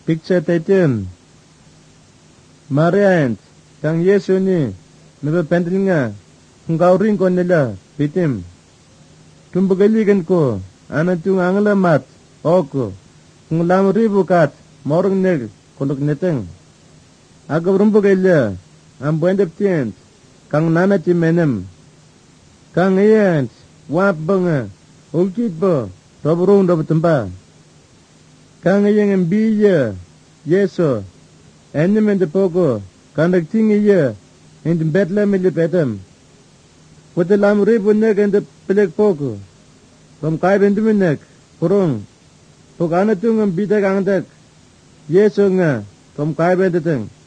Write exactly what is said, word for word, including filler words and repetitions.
picture taken. Mariant, kang Yesu ni, mebe pentelinga, kungkau ring ko nila, pitim. Tumbagaligan ko, anatung angla mat, oko, kung lam ribu kat, morong neg, kuluk neteng. Agab rumbagala, ang buendap tient, kang nana menem. Kang iyant, wap banga, ulkit bo, robrong dob tempa. Kang iyang biya, Yesu, enim en de poko, kandak tingi iya, in de Bethlehem in de petem. Wate lam ribu nek en de pelek poko, kom kai bendu nek, kurung, pok anatung ang bitak angdak, Yesu nga, kom kai bendu teng.